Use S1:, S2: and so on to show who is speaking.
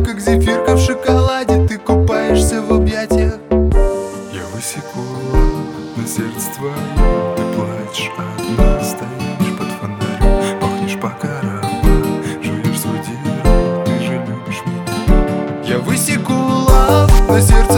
S1: как зефирка в шоколаде. Ты купаешься в объятиях. Я высеку на сердце твое. Ты плачешь одна, стоишь под фонарем, пахнешь пока раба, жуешь свой дерьмо, ты же любишь меня. Я высеку лав на сердце